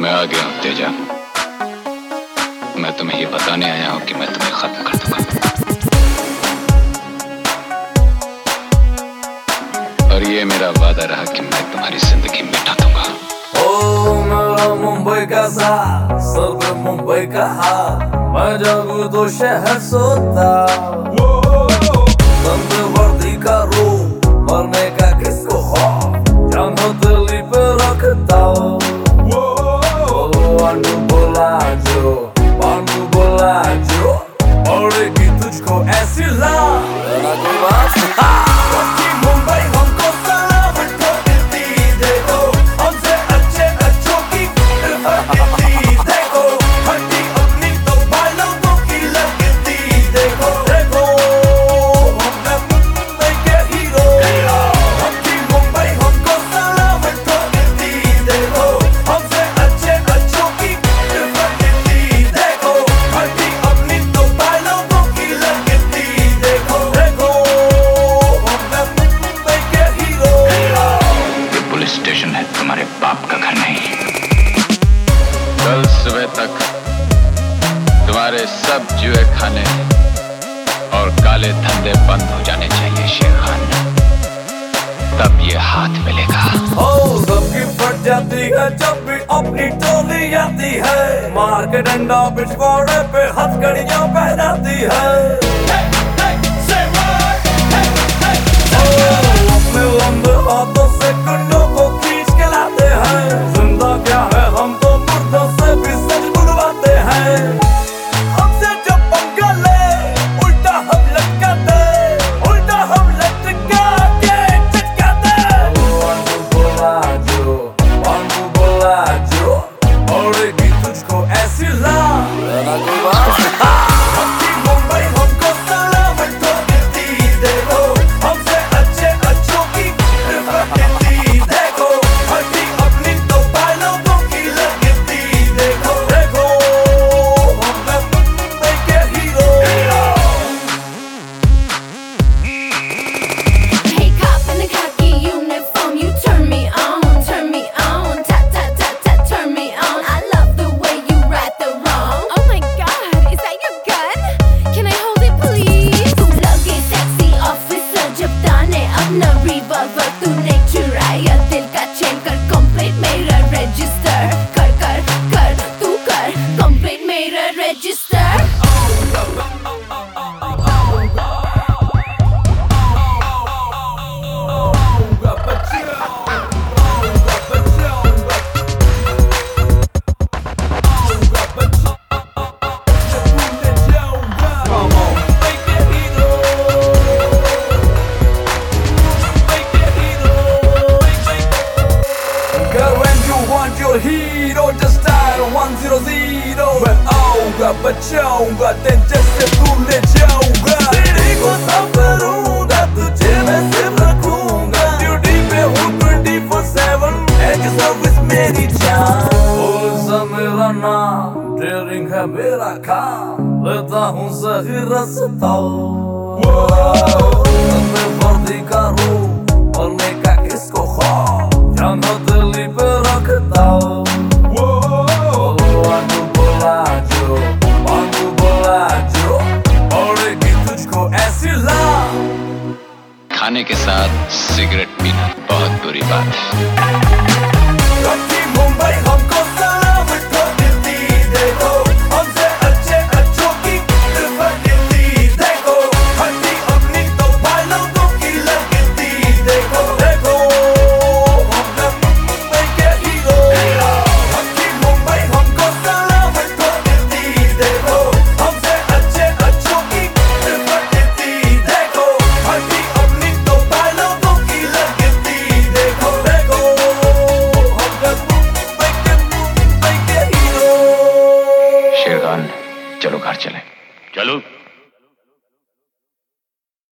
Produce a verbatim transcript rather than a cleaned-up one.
मैं आ गया हूँ तेजा। मैं तुम्हें ये बताने आया हूँ कि मैं तुम्हें खत्म कर दूंगा। और ये मेरा वादा रहा कि मैं तुम्हारी जिंदगी मिटा दूंगा। ओ मेरा मुंबई का साथ, सर पे मुंबई का हाथ, मैं जागू तो शहर सोता। बंद वर्दी का रूप, मरने का किसको खौफ, जान हथेली पे रखता। पांडु बोला जो, पांडु बोला जो, पड़ेगी तुझको ऐसी लात। ना कोई बात मुंबई हमको सलाम ठोकती देखो, हमसे अच्छे अच्छों की फिरती देखो, हड्डी अपनी तो बालों की लगती देखो। देखो हमने मुंबई के हीरो, हमकी मुंबई हमको सलाम ठोकती देखो, हमसे अच्छे अच्छों की फिरती देखो, हड्डी अपनी तो बालों की लगती देखो। देखो हमने मुंबई के हीरो। ये पुलिस स्टेशन है, तुम्हारे बाप का घर नहीं। कल सुबह तक तुम्हारे सब जुए खाने और काले धंधे बंद हो जाने चाहिए शेर खान, तब ये हाथ मिलेगा। ओ सबकी फट जाती है जब भी अपनी टोली आती है, मार के डंडा पिछवाड़े पे हथकड़ियां पहनाती है। अपने लंबे हाथों से कुंडों को खींच के लाते हैं, जिंदा क्या है हम तो मुर्दों से भी सच बुलवाते हैं। हमसे जब पंगा ले उल्टा हम लटकाते, उल्टा हम लटका के चटकाते। पांडु बोला जो, पांडु बोला जो, पड़ेगी तुझको ऐसी लात। ना कोई बात हमकी मुंबई हमको सलाम ठोकती देखो, हमसे अच्छे अच्छों की फिरती देखो, हड्डी अपनी तो बालों की लगती देखो। देखो हमने मुंबई के hero. Hey cop in the khaki uniform, you turn me on, turn me on, ta ta ta ta, turn me on. I love the way you right the wrong. Oh my God, is that your gun? Can I hold it please? तू लगे sexy officer जब ताने अपना revolver तूने चुराया दिल का chain कर complete मेरा register कर कर कर तू कर complete मेरा register. Girl, when you want your hero, just dial one zero zero. मैं आऊँगा बचाऊँगा तेरे से भूले जाऊँगा, तेरे को संभालूँगा तुझे मैं सिर्फ रखूँगा। ड्यूटी पे हूँ ट्वेंटी फोर सेवन, एज सर्विस मेरी जान। पुलिस है मेरा नाम, डेयरिंग है मेरा काम, लेता हूँ सही रास्ता। अपने वर्दी का रूप, मरने का किसको खौफ, जान हथेली पे रखता। पांडु बोला जो, पांडु बोला जो, पड़ेगी तुझको ऐसी लात। खाने के साथ सिगरेट पीना बहुत बुरी बात है। हमकी मुंबई हमको सलाम ठोकती देखो, हमसे अच्छे अच्छों की फिरती देखो, हड्डी अपनी तो बालों की लगती देखो। देखो हमने मुंबई के हीरो। हमकी मुंबई हमको सलाम ठोकती देखो, हमसे अच्छे अच्छों की फिरती देखो, हड्डी अपनी तो बालों की लगती देखो। देखो हमने मुंबई के मुंबई के हीरो। शेर खान, चलो घर चले। चलो।